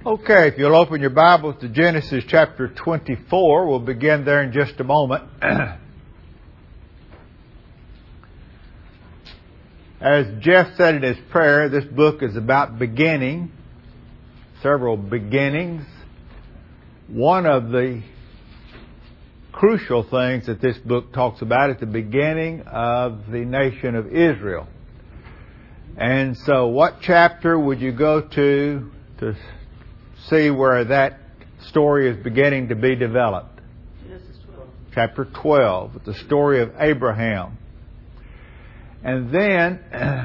Okay, if you'll open your Bibles to Genesis chapter 24, we'll begin there in just a moment. As Jeff said in his prayer, this book is about beginning, several beginnings. One of the crucial things that this book talks about is the beginning of the nation of Israel. And so what chapter would you go to see where that story is beginning to be developed? Genesis 12. Chapter 12, the story of Abraham. And then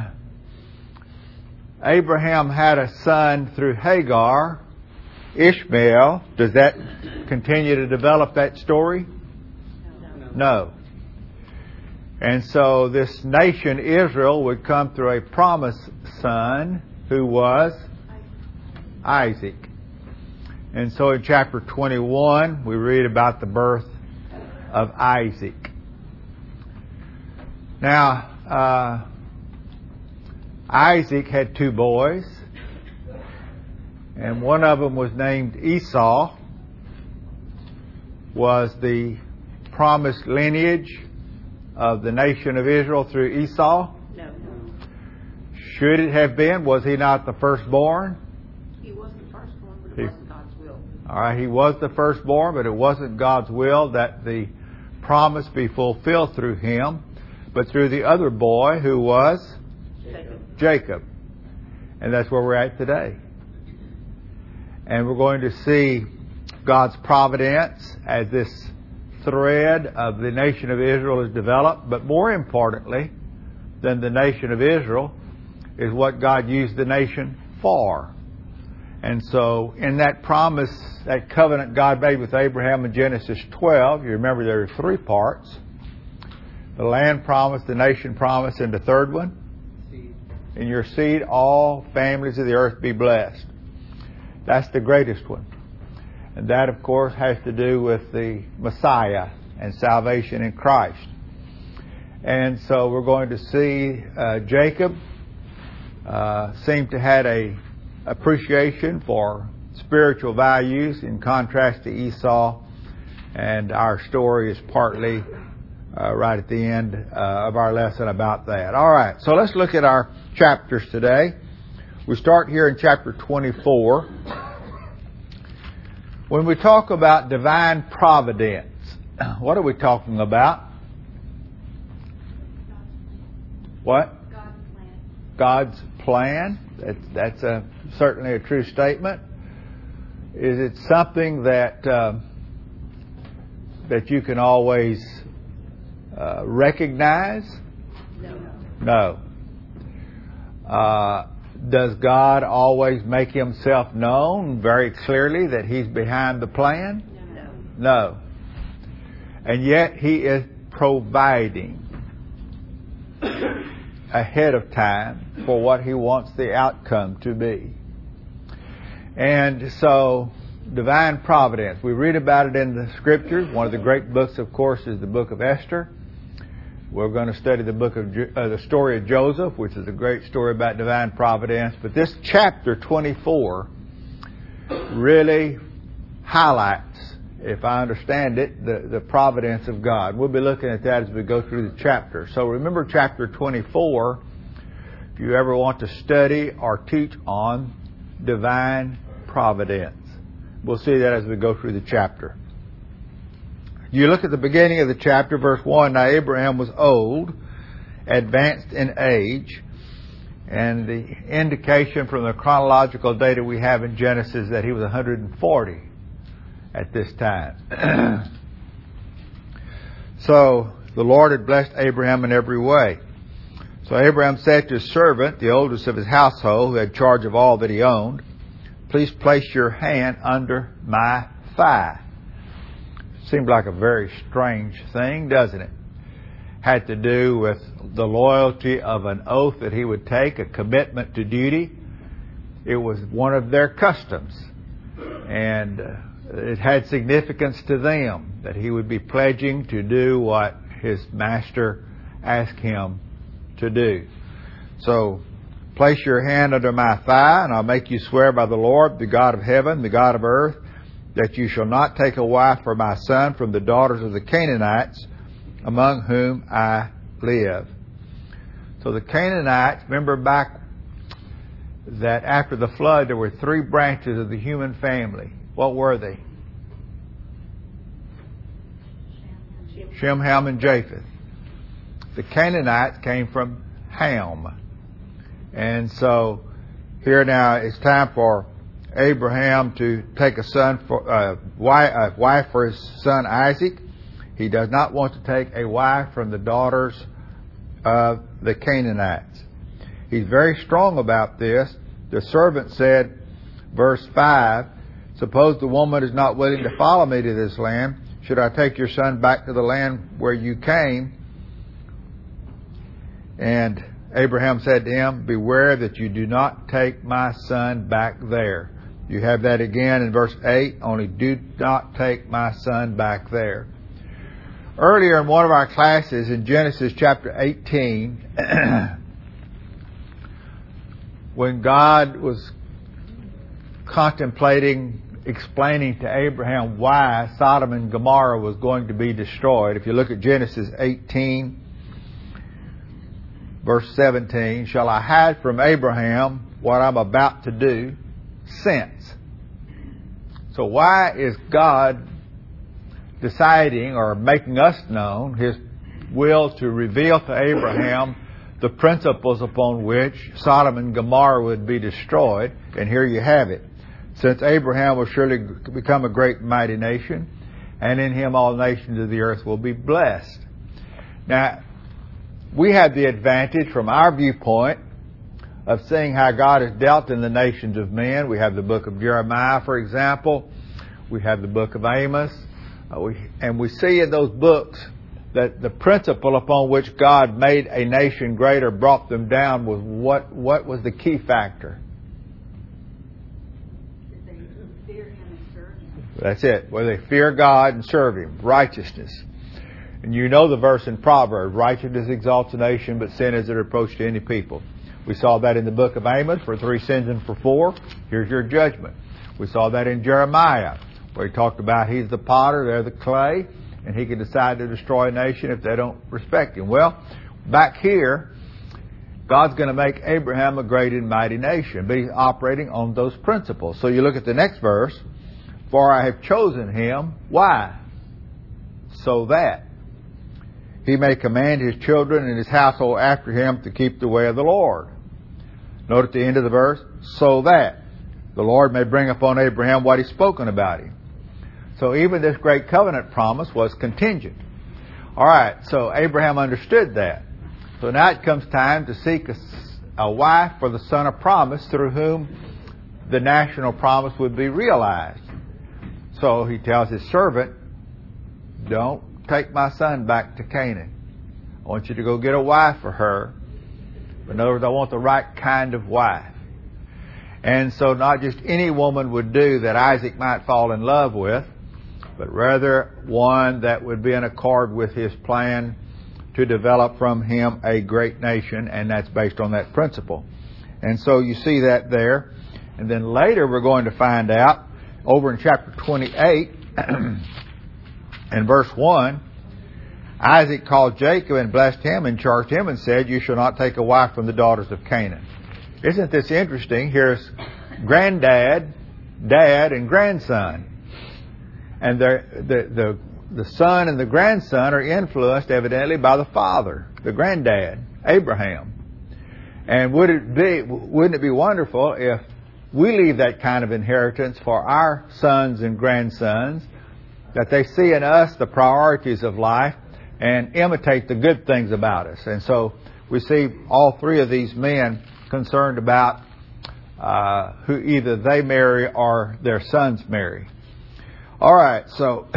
Abraham had a son through Hagar, Ishmael. Does that continue to develop that story? No. And so this nation, Israel, would come through a promised son who was Isaac. And so in chapter 21, we read about the birth of Isaac. Now, Isaac had two boys, and one of them was named Esau, was the promised lineage of the nation of Israel through Esau? No. Should it have been? Was he not the firstborn? He was the firstborn, but it wasn't God's will. All right, he was the firstborn, but it wasn't God's will that the promise be fulfilled through him, but through the other boy who was Jacob. And that's where we're at today. And we're going to see God's providence as this thread of the nation of Israel is developed. But more importantly than the nation of Israel is what God used the nation for. And so in that promise, that covenant God made with Abraham in Genesis 12, you remember there are three parts. The land promise, the nation promise, and the third one? Seed. In your seed, all families of the earth be blessed. That's the greatest one. And that, of course, has to do with the Messiah and salvation in Christ. And so we're going to see Jacob seemed to have a appreciation for spiritual values in contrast to Esau. And our story is partly right at the end of our lesson about that. All right, so let's look at our chapters today. We start here in chapter 24. When we talk about divine providence, what are we talking about? What? God's plan. That's certainly a true statement. Is it something that you can always recognize? No. Does God always make Himself known very clearly that He's behind the plan? No. And yet He is providing ahead of time for what He wants the outcome to be. And so, divine providence. We read about it in the Scriptures. One of the great books, of course, is the book of Esther. We're going to study the story of Joseph, which is a great story about divine providence. But this chapter 24 really highlights, if I understand it, the providence of God. We'll be looking at that as we go through the chapter. So remember chapter 24, if you ever want to study or teach on divine providence. We'll see that as we go through the chapter. You look at the beginning of the chapter, verse 1. Now Abraham was old, advanced in age, and the indication from the chronological data we have in Genesis that he was 140 at this time. So the Lord had blessed Abraham in every way. So Abraham said to his servant, the oldest of his household, who had charge of all that he owned, "Please place your hand under my thigh." Seemed like a very strange thing, doesn't it? Had to do with the loyalty of an oath that he would take, a commitment to duty. It was one of their customs. And it had significance to them that he would be pledging to do what his master asked him to do. So Place your hand under my thigh, and I'll make you swear by the Lord, the God of heaven, the God of earth, that you shall not take a wife for my son from the daughters of the Canaanites, among whom I live. So the Canaanites, remember back that after the flood there were three branches of the human family. What were they? Shem, Ham, and Japheth. The Canaanites came from Ham. And so here now it's time for Abraham to take a wife for his son Isaac. He does not want to take a wife from the daughters of the Canaanites. He's very strong about this. The servant said, verse 5, suppose the woman is not willing to follow me to this land. Should I take your son back to the land where you came? And Abraham said to him, beware that you do not take my son back there. You have that again in verse 8, only do not take my son back there. Earlier in one of our classes in Genesis chapter 18, when God was contemplating, explaining to Abraham why Sodom and Gomorrah was going to be destroyed, if you look at Genesis 18, verse 17, shall I hide from Abraham what I'm about to do since? So why is God deciding or making us known His will to reveal to Abraham the principles upon which Sodom and Gomorrah would be destroyed? And here you have it. Since Abraham will surely become a great mighty nation, and in him all nations of the earth will be blessed. Now, we have the advantage from our viewpoint of seeing how God has dealt in the nations of men. We have the book of Jeremiah, for example. We have the book of Amos. And we see in those books that the principle upon which God made a nation great or brought them down was what was the key factor? They fear Him and serve Him. That's it. Where they fear God and serve Him. Righteousness. And you know the verse in Proverbs, righteousness exalts a nation, but sin is a reproach to any people. We saw that in the book of Amos, for 3 sins and for 4, here's your judgment. We saw that in Jeremiah, where he talked about he's the potter, they're the clay, and he can decide to destroy a nation if they don't respect him. Well, back here, God's going to make Abraham a great and mighty nation, but he's operating on those principles. So you look at the next verse, for I have chosen him. Why? So that he may command his children and his household after him to keep the way of the Lord. Note at the end of the verse, so that the Lord may bring upon Abraham what He's spoken about him. So even this great covenant promise was contingent. All right, so Abraham understood that. So now it comes time to seek a wife for the son of promise through whom the national promise would be realized. So he tells his servant, don't take my son back to Canaan. I want you to go get a wife for her. In other words, I want the right kind of wife. And so not just any woman would do that Isaac might fall in love with, but rather one that would be in accord with his plan to develop from him a great nation, and that's based on that principle. And so you see that there. And then later we're going to find out, over in chapter 28, and verse 1, Isaac called Jacob and blessed him and charged him and said, you shall not take a wife from the daughters of Canaan. Isn't this interesting? Here's granddad, dad, and grandson. And the son and the grandson are influenced evidently by the father, the granddad, Abraham. And wouldn't it be wonderful if we leave that kind of inheritance for our sons and grandsons, that they see in us the priorities of life and imitate the good things about us. And so we see all three of these men concerned about who either they marry or their sons marry. All right, so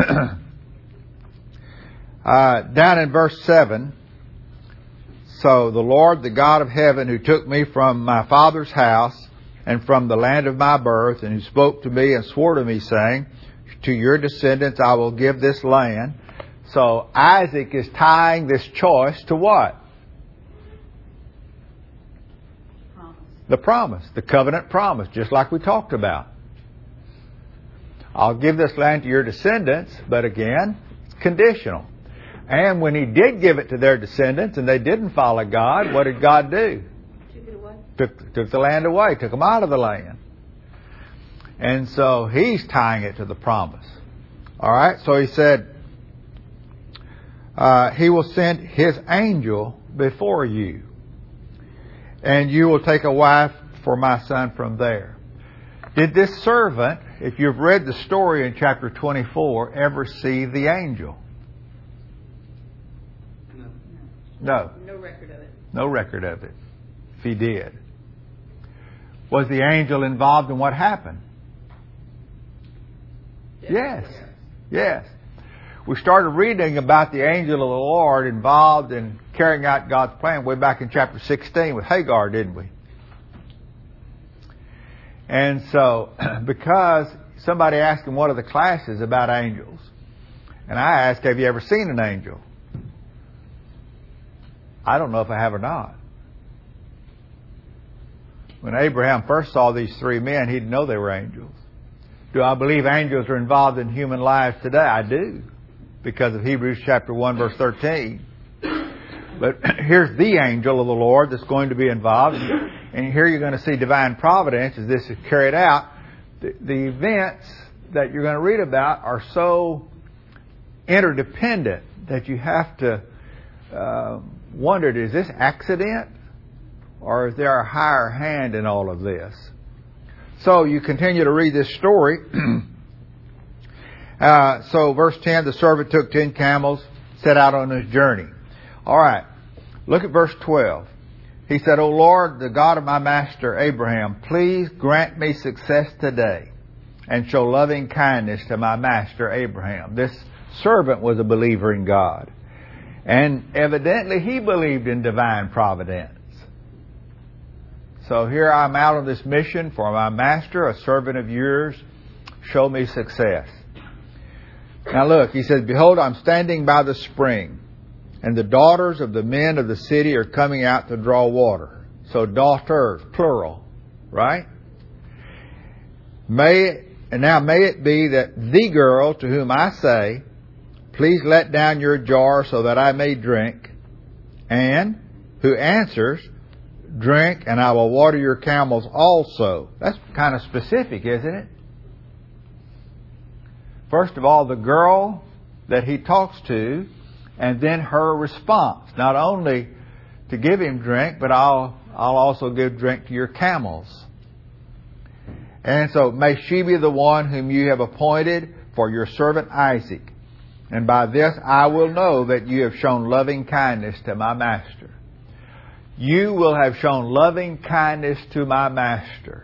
down in verse 7, so the Lord, the God of heaven, who took me from my father's house and from the land of my birth, and who spoke to me and swore to me, saying, to your descendants I will give this land. So Isaac is tying this choice to what? The promise, the covenant promise, just like we talked about. I'll give this land to your descendants, but again, it's conditional. And when He did give it to their descendants and they didn't follow God, what did God do? Took it away. Took the land away, took them out of the land. And so He's tying it to the promise. All right, so He said, He will send His angel before you, and you will take a wife for my son from there. Did this servant, if you've read the story in chapter 24, ever see the angel? No. No record of it. No record of it. If he did. Was the angel involved in what happened? Yes. Yes. We started reading about the angel of the Lord involved in carrying out God's plan way back in chapter 16 with Hagar, didn't we? And so, because somebody asked in one of the classes about angels, and I asked, have you ever seen an angel? I don't know if I have or not. When Abraham first saw these three men, he didn't know they were angels. Do I believe angels are involved in human lives today? I do, because of Hebrews chapter 1, verse 13. But here's the angel of the Lord that's going to be involved. And here you're going to see divine providence as this is carried out. The events that you're going to read about are so interdependent that you have to wonder, is this accident? Or is there a higher hand in all of this? So you continue to read this story. So verse 10, the servant took 10 camels, set out on his journey. All right. Look at verse 12. He said, O Lord, the God of my master Abraham, please grant me success today and show loving kindness to my master Abraham. This servant was a believer in God. And evidently he believed in divine providence. So here I'm out on this mission for my master, a servant of yours. Show me success. Now look, he says, behold, I'm standing by the spring, and the daughters of the men of the city are coming out to draw water. So daughters, plural, right? May it be that the girl to whom I say, please let down your jar so that I may drink, and who answers, drink, and I will water your camels also. That's kind of specific, isn't it? First of all, the girl that he talks to, and then her response. Not only to give him drink, but I'll also give drink to your camels. And so, may she be the one whom you have appointed for your servant Isaac. And by this I will know that you have shown loving kindness to my master. You will have shown loving kindness to my master.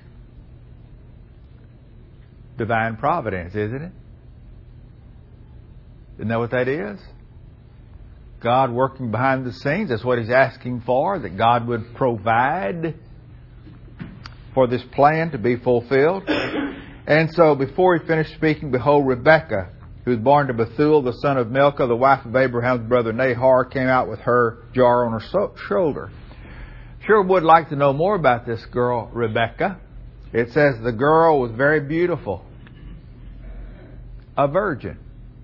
Divine providence, isn't it? Isn't that what that is? God working behind the scenes. That's what He's asking for, that God would provide for this plan to be fulfilled. And so before he finished speaking, behold, Rebekah, who was born to Bethuel, the son of Milcah, the wife of Abraham's brother Nahor, came out with her jar on her shoulder. Sure would like to know more about this girl, Rebekah. It says the girl was very beautiful, a virgin.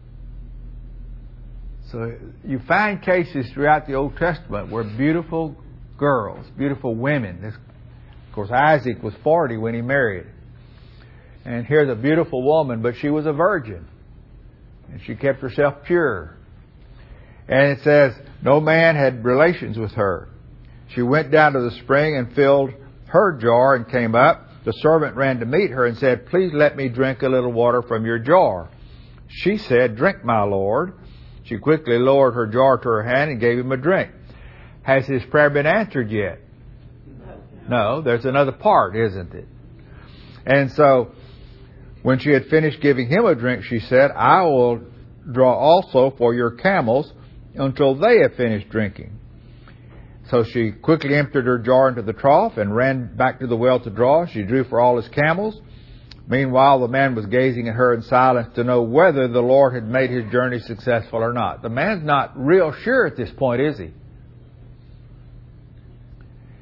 So you find cases throughout the Old Testament where beautiful girls, beautiful women. Of course, Isaac was 40 when he married. And here's a beautiful woman, but she was a virgin. And she kept herself pure. And it says, no man had relations with her. She went down to the spring and filled her jar and came up. The servant ran to meet her and said, please let me drink a little water from your jar. She said, drink, my lord. She quickly lowered her jar to her hand and gave him a drink. Has his prayer been answered yet? No, there's another part, isn't it? And so, when she had finished giving him a drink, she said, I will draw also for your camels until they have finished drinking. So she quickly emptied her jar into the trough and ran back to the well to draw. She drew for all his camels. Meanwhile, the man was gazing at her in silence to know whether the Lord had made his journey successful or not. The man's not real sure at this point, is he?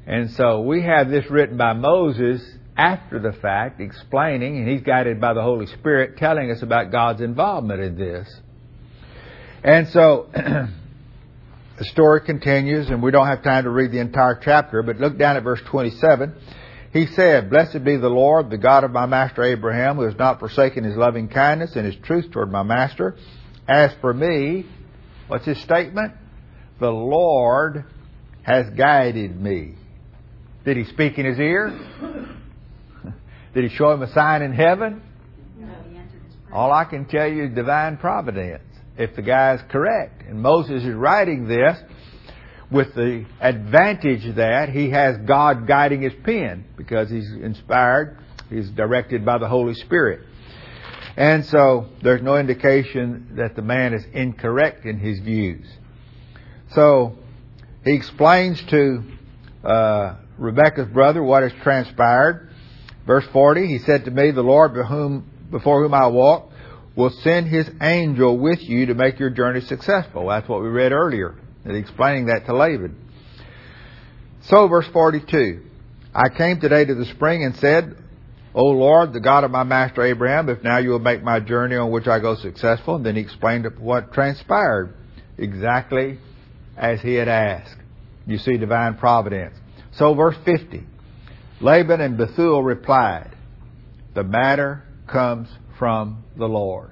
And so we have this written by Moses after the fact, explaining, and he's guided by the Holy Spirit, telling us about God's involvement in this. And so the story continues, and we don't have time to read the entire chapter, but look down at verse 27. He said, "Blessed be the Lord, the God of my master Abraham, who has not forsaken his loving kindness and his truth toward my master. As for me," what's his statement? "The Lord has guided me." Did he speak in his ear? Did he show him a sign in heaven? No, he answered his prayer. All I can tell you is divine providence, if the guy is correct. And Moses is writing this with the advantage that he has God guiding his pen, because he's inspired, he's directed by the Holy Spirit. And so there's no indication that the man is incorrect in his views. So he explains to Rebekah's brother what has transpired. Verse 40, he said to me, "The Lord before whom I walk will send his angel with you to make your journey successful." That's what we read earlier, explaining that to Laban. So verse 42, "I came today to the spring and said, O Lord, the God of my master Abraham, if now you will make my journey on which I go successful." And then he explained what transpired, exactly as he had asked. You see divine providence. So verse 50, Laban and Bethuel replied, "The matter comes from the Lord."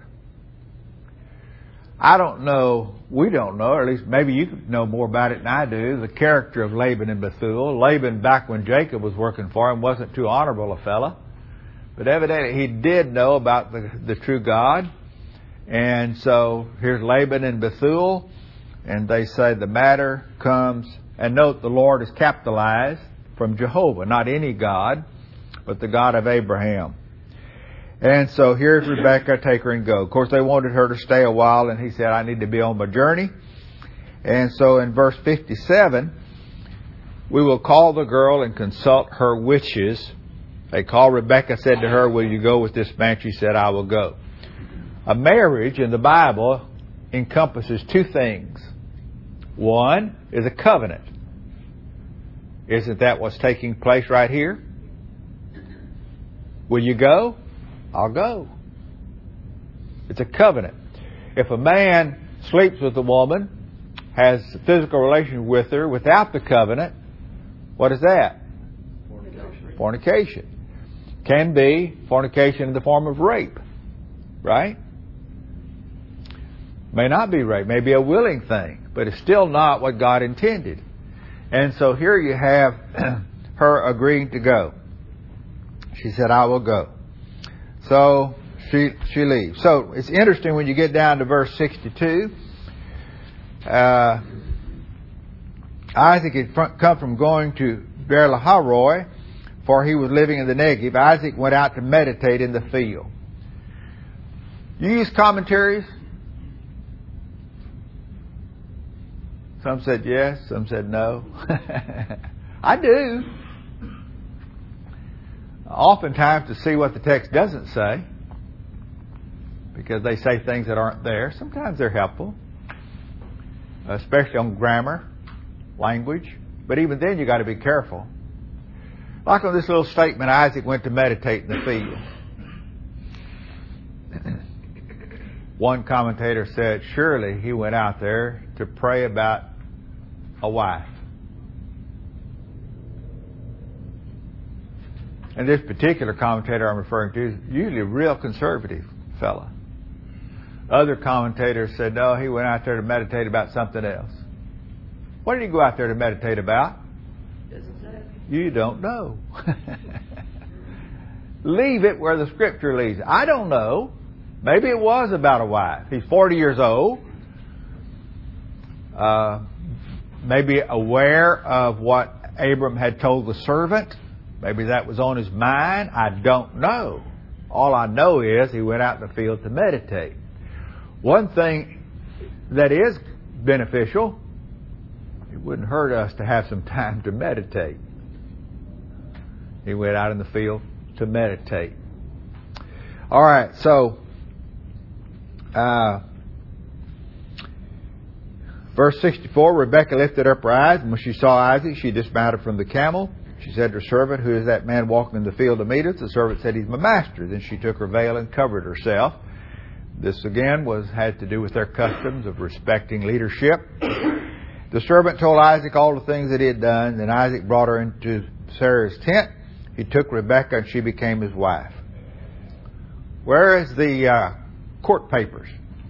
I don't know, we don't know, or at least maybe you know more about it than I do, the character of Laban and Bethuel. Laban, back when Jacob was working for him, wasn't too honorable a fella. But evidently he did know about the true God. And so here's Laban and Bethuel, and they say the matter comes, and note the Lord is capitalized, from Jehovah, not any God, but the God of Abraham. And so here's Rebekah, take her and go. Of course, they wanted her to stay a while, and he said, "I need to be on my journey." And so in verse 57, "We will call the girl and consult her witches." They called Rebekah, said to her, "Will you go with this man?" She said, "I will go." A marriage in the Bible encompasses two things. One is a covenant. Isn't that what's taking place right here? Will you go? I'll go. It's a covenant. If a man sleeps with a woman, has physical relations with her without the covenant, what is that? Fornication. Can be fornication in the form of rape. Right? May not be rape. May be a willing thing. But it's still not what God intended. And so here you have her agreeing to go. She said, "I will go." So she leaves. So it's interesting when you get down to verse 62. Isaac had come from going to Beer-lahai-roi, for he was living in the Negev. Isaac went out to meditate in the field. You use commentaries? Some said yes, some said no. I do. Oftentimes to see what the text doesn't say, because they say things that aren't there. Sometimes they're helpful, especially on grammar, language. But even then you got to be careful. Like on this little statement, Isaac went to meditate in the field. One commentator said, surely he went out there to pray about a wife. And this particular commentator I'm referring to is usually a real conservative fella. Other commentators said, no, he went out there to meditate about something else. What did he go out there to meditate about? You don't know. Leave it where the Scripture leads. I don't know. Maybe it was about a wife. He's 40 years old. Maybe aware of what Abram had told the servant. Maybe that was on his mind. I don't know. All I know is he went out in the field to meditate. One thing that is beneficial, it wouldn't hurt us to have some time to meditate. He went out in the field to meditate. All right, so Verse 64, Rebekah lifted up her eyes, and when she saw Isaac, she dismounted from the camel. She said to her servant, "Who is that man walking in the field to meet us?" The servant said, "He's my master." Then she took her veil and covered herself. This again had to do with their customs of respecting leadership. The servant told Isaac all the things that he had done. Then Isaac brought her into Sarah's tent. He took Rebekah, and she became his wife. Where is the court papers?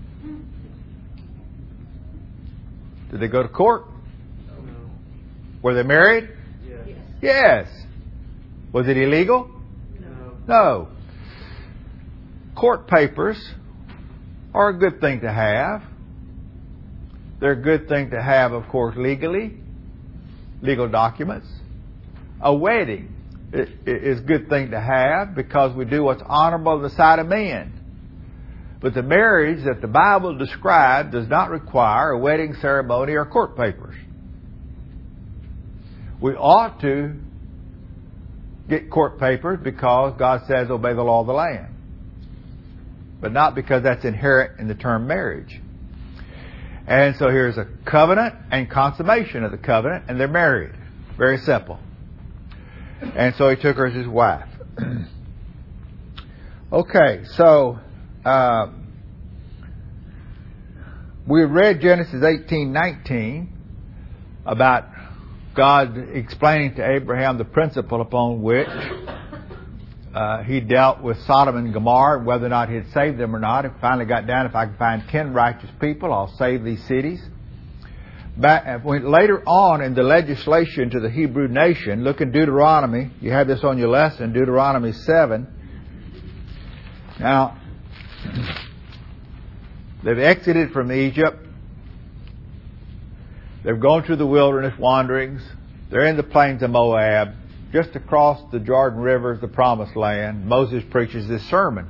Did they go to court? No. Were they married? Yes. Yes. Was it illegal? No. No. Court papers are a good thing to have. They're a good thing to have, of course, legally. Legal documents. A wedding is a good thing to have because we do what's honorable in the sight of men. But the marriage that the Bible described does not require a wedding ceremony or court papers. We ought to get court papers because God says obey the law of the land. But not because that's inherent in the term marriage. And so here's a covenant and consummation of the covenant, and they're married. Very simple. And so he took her as his wife. Okay, so we read Genesis 18:19 about God explaining to Abraham the principle upon which he dealt with Sodom and Gomorrah, whether or not he had saved them or not. It finally got down, if I can find 10 righteous people, I'll save these cities. Later on in the legislation to the Hebrew nation, look in Deuteronomy. You have this on your lesson, Deuteronomy 7. Now, they've exited from Egypt. They've gone through the wilderness wanderings. They're in the plains of Moab. Just across the Jordan River is the Promised Land. Moses preaches this sermon.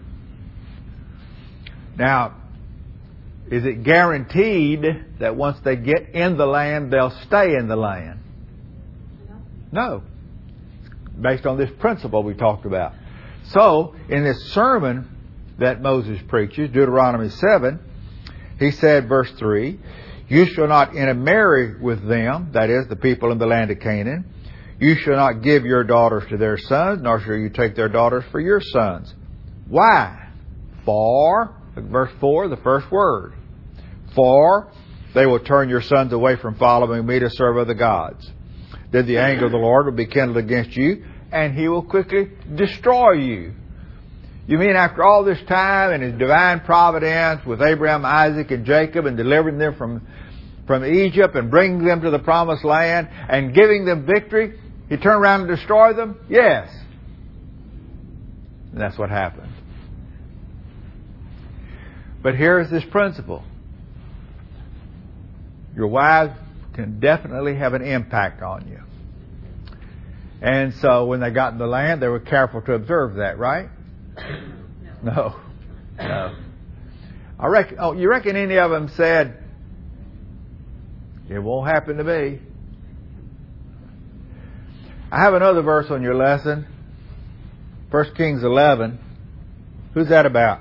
Now, is it guaranteed that once they get in the land, they'll stay in the land? No. Based on this principle we talked about. So, in this sermon that Moses preaches, Deuteronomy 7, he said, verse 3, "You shall not intermarry with them," that is, the people in the land of Canaan. "You shall not give your daughters to their sons, nor shall you take their daughters for your sons." Why? For, verse 4, the first word. "For they will turn your sons away from following me to serve other gods. Then the anger of the Lord will be kindled against you, and He will quickly destroy you." You mean after all this time and His divine providence with Abraham, Isaac, and Jacob, and delivering them from Egypt and bringing them to the Promised Land and giving them victory, He turned around and destroyed them? Yes. And that's what happened. But here is this principle. Your wives can definitely have an impact on you. And so when they got in the land, they were careful to observe that, right? No. You reckon any of them said, "It won't happen to me"? I have another verse on your lesson. 1 Kings 11. Who's that about?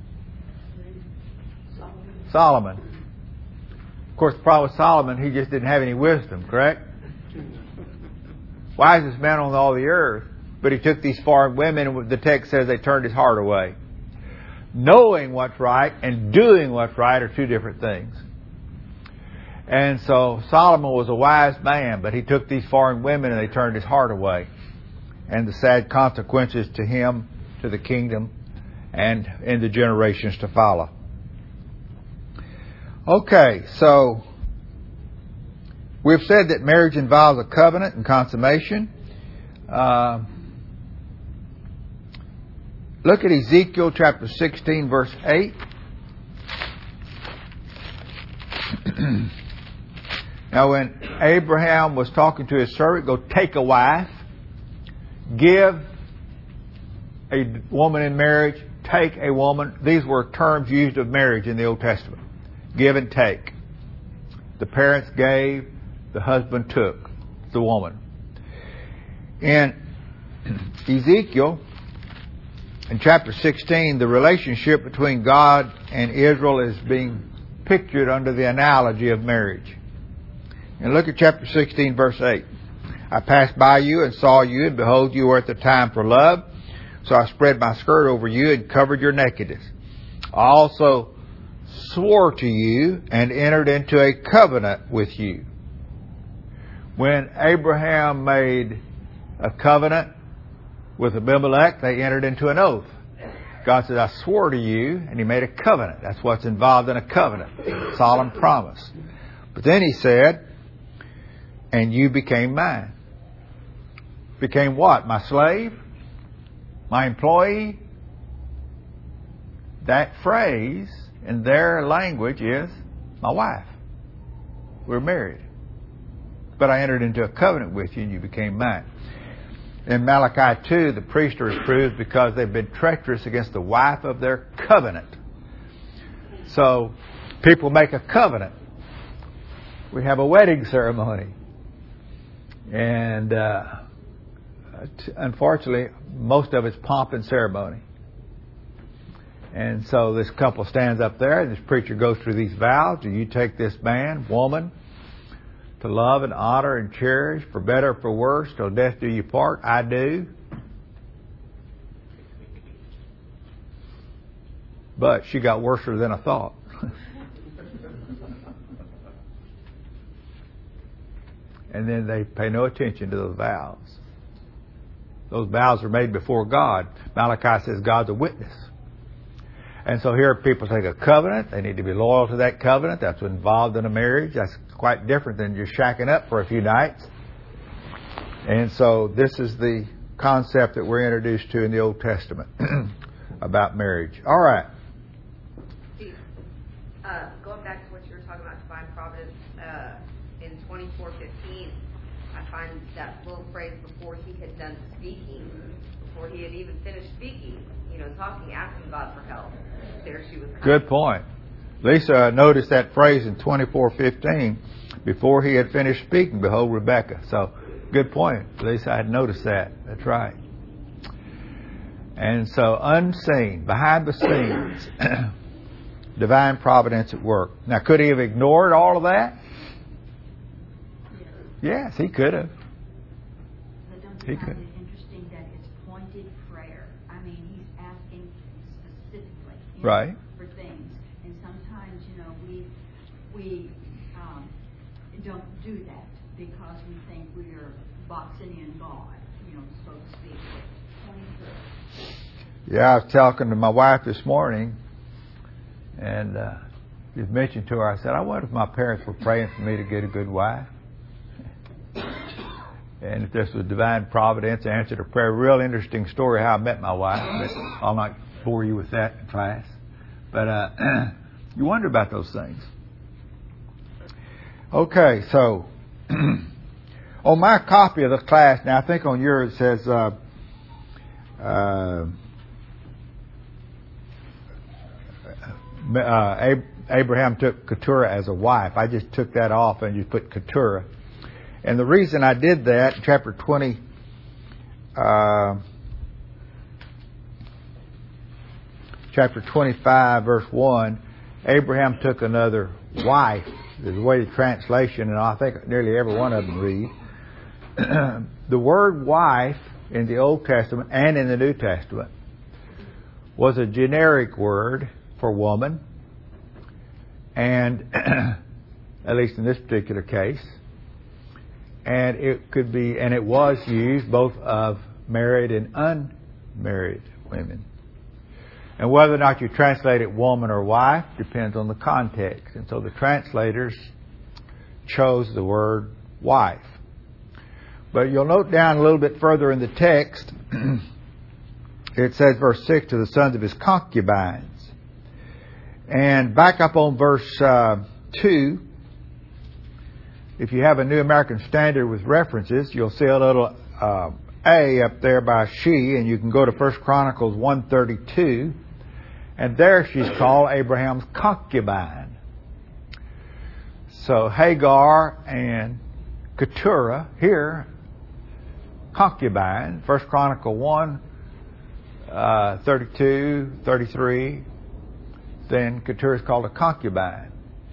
Solomon. Of course, the problem with Solomon, he just didn't have any wisdom, correct? Wisest man on all the earth. But he took these foreign women, and the text says they turned his heart away. Knowing what's right and doing what's right are two different things. And so Solomon was a wise man, but he took these foreign women and they turned his heart away. And the sad consequences to him, to the kingdom, and in the generations to follow. Okay, so we've said that marriage involves a covenant and consummation. Look at Ezekiel chapter 16, verse 8. Now, when Abraham was talking to his servant, go take a wife, give a woman in marriage, take a woman. These were terms used of marriage in the Old Testament. Give and take. The parents gave, the husband took the woman. In Ezekiel, in chapter 16, the relationship between God and Israel is being pictured under the analogy of marriage. And look at chapter 16, verse 8. I passed by you and saw you, and behold, you were at the time for love. So I spread my skirt over you and covered your nakedness. I also swore to you and entered into a covenant with you. When Abraham made a covenant with Abimelech, they entered into an oath. God said, I swore to you, and He made a covenant. That's what's involved in a covenant, solemn promise. But then He said, and you became mine. Became what? My slave? My employee? That phrase in their language is my wife. We're married. But I entered into a covenant with you and you became mine. In Malachi 2, the priests are reproved because they've been treacherous against the wife of their covenant. So, people make a covenant. We have a wedding ceremony. And unfortunately, most of it's pomp and ceremony. And so this couple stands up there, and this preacher goes through these vows. Do you take this man, woman, to love and honor and cherish, for better or for worse, till death do you part? I do. But she got worse than I thought. And then they pay no attention to those vows. Those vows are made before God. Malachi says God's a witness. And so here people take a covenant. They need to be loyal to that covenant. That's involved in a marriage. That's quite different than just shacking up for a few nights. And so this is the concept that we're introduced to in the Old Testament about marriage. All right. Steve, going back to what you were talking about, divine providence, in 24:15, I find that little phrase before he had done speaking, before he had even finished speaking, talking, asking God for help. There she was. Good point. Lisa noticed that phrase in 24:15. Before he had finished speaking, behold, Rebecca. So, good point. Lisa, I had noticed that. That's right. And so, unseen, behind the scenes, divine providence at work. Now, could he have ignored all of that? Yes, he could have. But don't He you find could. it interesting that it's pointed prayer? I mean, he's asking specifically Right. for things. And sometimes, we don't do that because we think we are boxing in God, so to speak. Yeah, I was talking to my wife this morning, and just mentioned to her, I said, I wonder if my parents were praying for me to get a good wife. And if this was divine providence, I answered a prayer. Real interesting story how I met my wife. But I'll not bore you with that in class. But you wonder about those things. Okay, so on my copy of the class, now I think on yours it says Abraham took Keturah as a wife. I just took that off and just put Keturah. And the reason I did that, chapter 20, chapter 25, verse 1, Abraham took another wife. There's a way the translation, and I think nearly every one of them read. The word wife in the Old Testament and in the New Testament was a generic word for woman, and at least in this particular case. And it could be, and it was used both of married and unmarried women. And whether or not you translate it woman or wife depends on the context. And so the translators chose the word wife. But you'll note down a little bit further in the text, it says, verse 6, to the sons of his concubines. And back up on verse 2, if you have a New American Standard with references, you'll see a little A up there by she, and you can go to 1 Chronicles 1:32, and there she's called Abraham's concubine. So Hagar and Keturah here, concubine, 1 Chronicle 1:32, 33, then Keturah is called a concubine.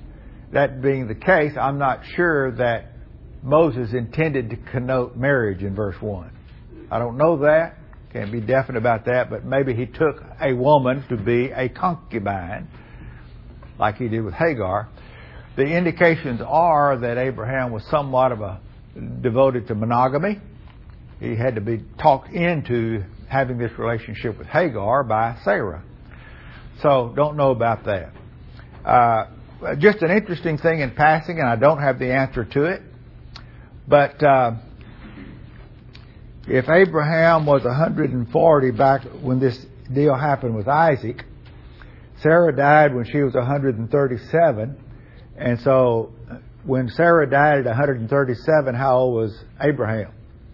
that being the case, I'm not sure that Moses intended to connote marriage in verse 1. I don't know that. Can't be definite about that, but maybe he took a woman to be a concubine, like he did with Hagar. The indications are that Abraham was somewhat of a devoted to monogamy. He had to be talked into having this relationship with Hagar by Sarah. So, don't know about that. Just an interesting thing in passing, and I don't have the answer to it, but if Abraham was 140 back when this deal happened with Isaac, Sarah died when she was 137, and so when Sarah died at 137, how old was Abraham?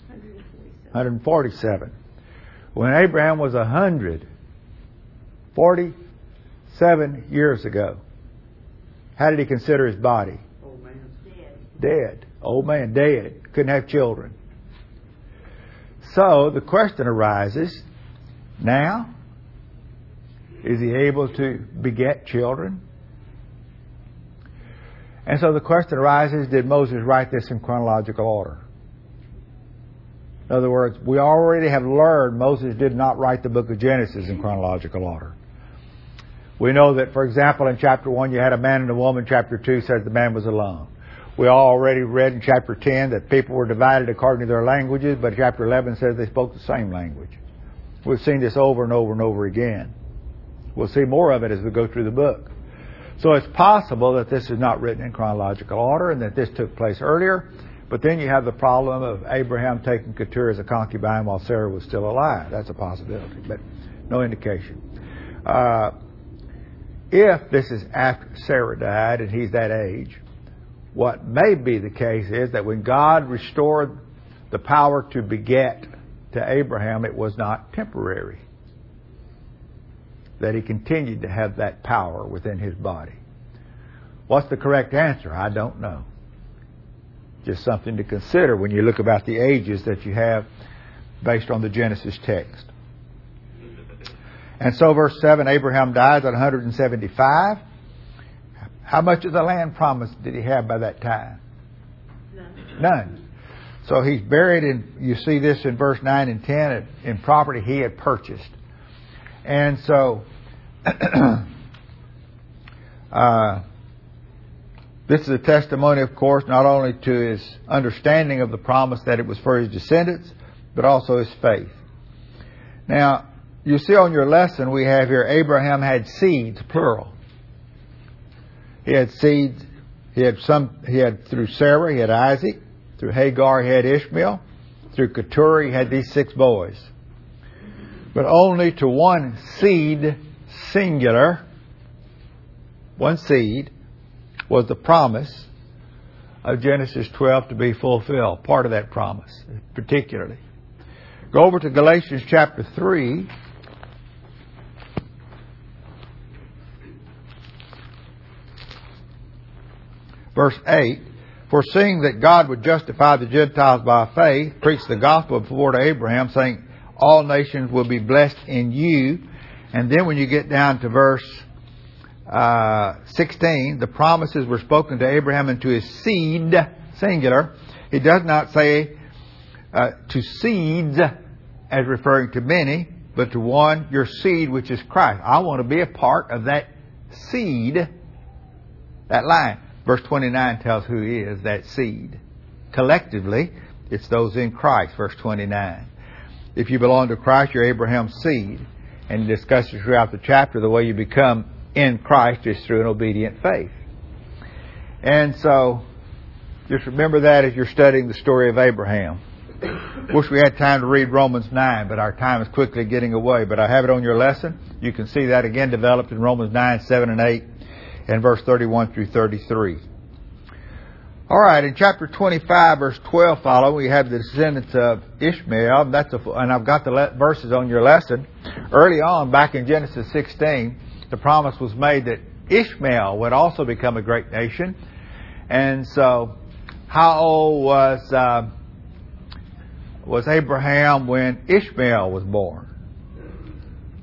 147. When Abraham was 147 years ago, how did he consider his body? Old man. Dead. Old man, dead. Couldn't have children. So the question arises, now, is he able to beget children? And so the question arises, did Moses write this in chronological order? In other words, we already have learned Moses did not write the book of Genesis in chronological order. We know that, for example, in chapter 1 you had a man and a woman. Chapter 2 says the man was alone. We already read in chapter 10 that people were divided according to their languages, but chapter 11 says they spoke the same language. We've seen this over and over and over again. We'll see more of it as we go through the book. So it's possible that this is not written in chronological order and that this took place earlier, but then you have the problem of Abraham taking Keturah as a concubine while Sarah was still alive. That's a possibility, but no indication. If this is after Sarah died and he's that age, what may be the case is that when God restored the power to beget to Abraham, it was not temporary. That he continued to have that power within his body. What's the correct answer? I don't know. Just something to consider when you look about the ages that you have based on the Genesis text. And so verse 7, Abraham dies at 175. How much of the land promise did he have by that time? None. So he's buried in, you see this in verse 9 and 10, in property he had purchased. And so, this is a testimony, of course, not only to his understanding of the promise that it was for his descendants, but also his faith. Now, you see on your lesson we have here, Abraham had seeds, plural. He had seeds. He had through Sarah, he had Isaac. Through Hagar, he had Ishmael. Through Keturah, he had these 6 boys. But only to one seed, singular, one seed, was the promise of Genesis 12 to be fulfilled. Part of that promise, particularly. Go over to Galatians chapter 3. Verse 8, for seeing that God would justify the Gentiles by faith, preached the gospel before to Abraham, saying, all nations will be blessed in you. And then when you get down to verse 16, the promises were spoken to Abraham and to his seed, singular. It does not say to seeds as referring to many, but to one, your seed, which is Christ. I want to be a part of that seed, that line. Verse 29 tells who he is, that seed. Collectively, it's those in Christ, verse 29. If you belong to Christ, you're Abraham's seed. And it discusses throughout the chapter the way you become in Christ is through an obedient faith. And so, just remember that as you're studying the story of Abraham. Wish we had time to read Romans 9, but our time is quickly getting away. But I have it on your lesson. You can see that again developed in Romans 9, 7, and 8. And verse 31 through 33. All right, in chapter 25, verse 12 follow, we have the descendants of Ishmael. And I've got the verses on your lesson. Early on, back in Genesis 16, the promise was made that Ishmael would also become a great nation. And so, how old was Abraham when Ishmael was born?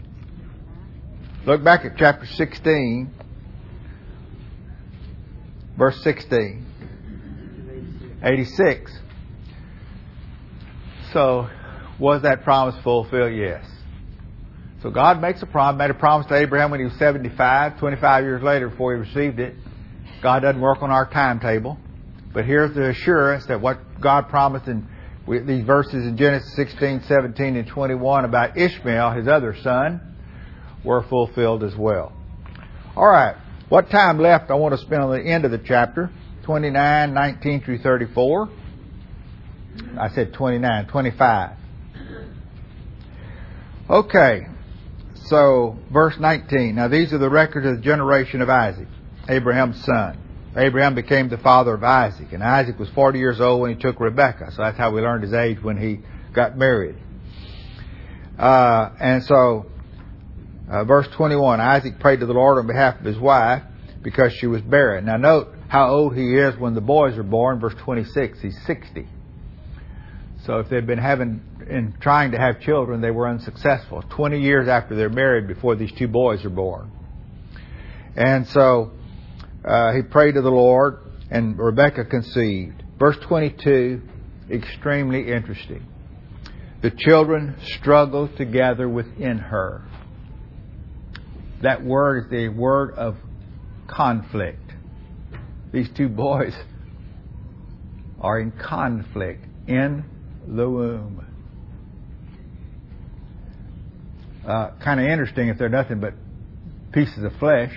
Look back at chapter 16. Verse 16. 86. So, was that promise fulfilled? Yes. So God makes a promise, made a promise to Abraham when he was 75, 25 years later before he received it. God doesn't work on our timetable. But here's the assurance that what God promised in these verses in Genesis 16, 17, and 21 about Ishmael, his other son, were fulfilled as well. All right. What time left I want to spend on the end of the chapter, 29, 19 through 34. I said 29, 25. Okay. So, verse 19. Now, these are the records of the generation of Isaac, Abraham's son. Abraham became the father of Isaac, and Isaac was 40 years old when he took Rebekah. So that's how we learned his age when he got married. Verse 21, Isaac prayed to the Lord on behalf of his wife because she was barren. Now note how old he is when the boys are born. Verse 26, he's 60. So if they'd been trying to have children, they were unsuccessful. 20 years after they're married before these two boys are born. And so he prayed to the Lord, and Rebekah conceived. Verse 22, extremely interesting. The children struggled together within her. That word is the word of conflict. These two boys are in conflict in the womb. Kind of interesting if they're nothing but pieces of flesh.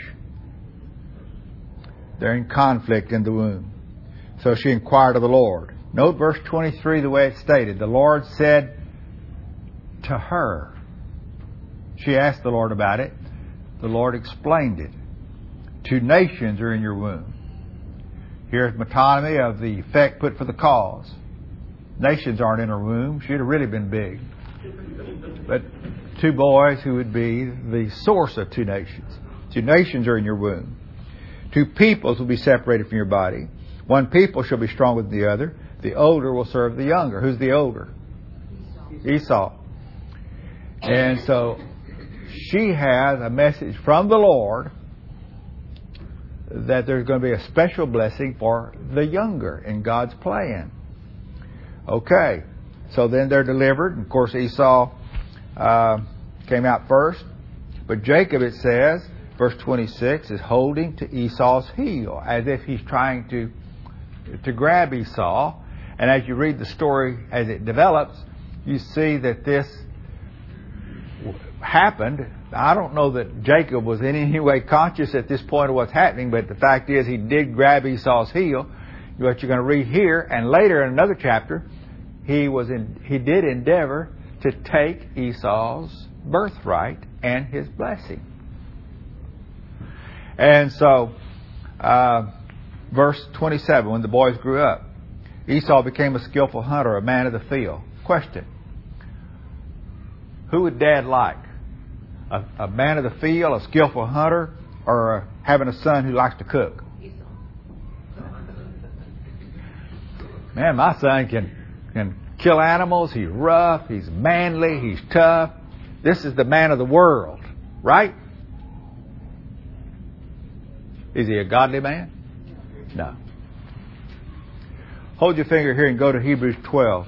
They're in conflict in the womb. So she inquired of the Lord. Note verse 23 the way it's stated. The Lord said to her. She asked the Lord about it. The Lord explained it. 2 nations are in your womb. Here's metonymy of the effect put for the cause. Nations aren't in her womb. She'd have really been big. But 2 boys who would be the source of 2 nations. 2 nations are in your womb. 2 peoples will be separated from your body. 1 people shall be stronger than the other. The older will serve the younger. Who's the older? Esau. And so she has a message from the Lord that there's going to be a special blessing for the younger in God's plan. Okay. So then they're delivered. And of course, Esau came out first. But Jacob, it says, verse 26, is holding to Esau's heel as if he's trying to grab Esau. And as you read the story as it develops, you see that this happened. I don't know that Jacob was in any way conscious at this point of what's happening, but the fact is he did grab Esau's heel. What you're going to read here, and later in another chapter, he did endeavor to take Esau's birthright and his blessing. And so, verse 27, when the boys grew up, Esau became a skillful hunter, a man of the field. Question: who would Dad like? A man of the field, a skillful hunter, or having a son who likes to cook? Man, my son can kill animals. He's rough. He's manly. He's tough. This is the man of the world, right? Is he a godly man? No. Hold your finger here and go to Hebrews 12.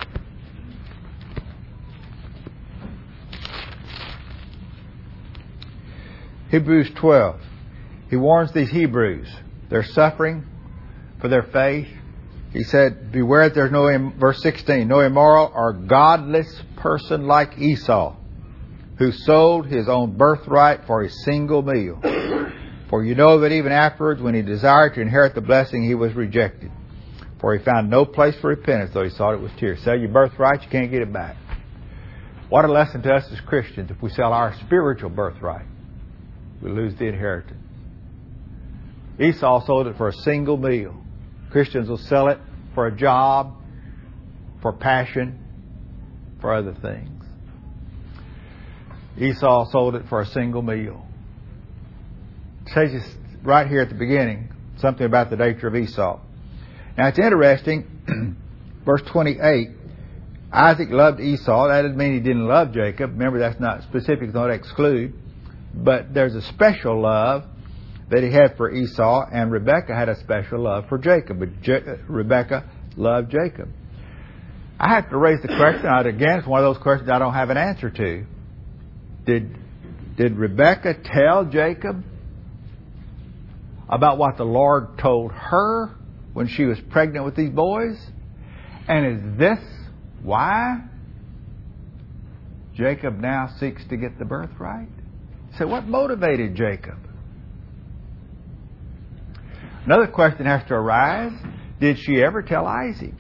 Hebrews 12. He warns these Hebrews. They're suffering for their faith. He said, beware that there's no, verse 16, no immoral or godless person like Esau, who sold his own birthright for a single meal. For you know that even afterwards, when he desired to inherit the blessing, he was rejected. For he found no place for repentance, though he sought it with tears. Sell your birthright, you can't get it back. What a lesson to us as Christians. If we sell our spiritual birthright, we lose the inheritance. Esau sold it for a single meal. Christians will sell it for a job, for passion, for other things. Esau sold it for a single meal. It says right here at the beginning something about the nature of Esau. Now it's interesting, verse 28, Isaac loved Esau. That doesn't mean he didn't love Jacob. Remember, that's not specific, don't exclude. But there's a special love that he had for Esau, and Rebekah had a special love for Jacob. But Rebekah loved Jacob. I have to raise the question, again, it's one of those questions I don't have an answer to. Did Rebekah tell Jacob about what the Lord told her when she was pregnant with these boys? And is this why Jacob now seeks to get the birthright? So what motivated Jacob? Another question has to arise. Did she ever tell Isaac?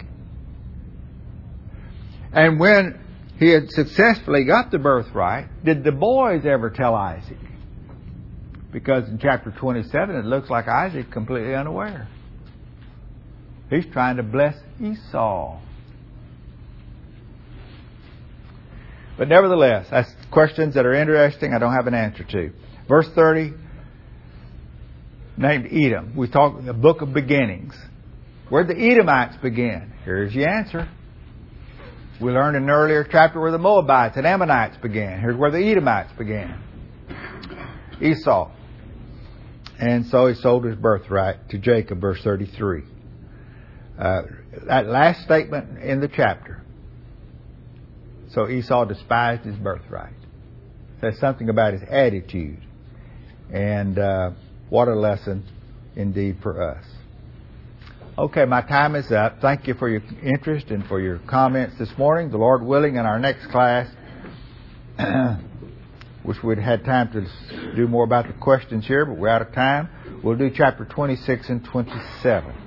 And when he had successfully got the birthright, did the boys ever tell Isaac? Because in chapter 27 it looks like Isaac completely unaware. He's trying to bless Esau. But nevertheless, that's questions that are interesting I don't have an answer to. Verse 30, named Edom. We talk the book of beginnings. Where'd the Edomites begin? Here's the answer. We learned in an earlier chapter where the Moabites and Ammonites began. Here's where the Edomites began. Esau. And so he sold his birthright to Jacob, verse 33. That last statement in the chapter. So Esau despised his birthright. Says something about his attitude. And what a lesson indeed for us. Okay, my time is up. Thank you for your interest and for your comments this morning. The Lord willing, in our next class, wish we'd had time to do more about the questions here, but we're out of time. We'll do chapter 26 and 27.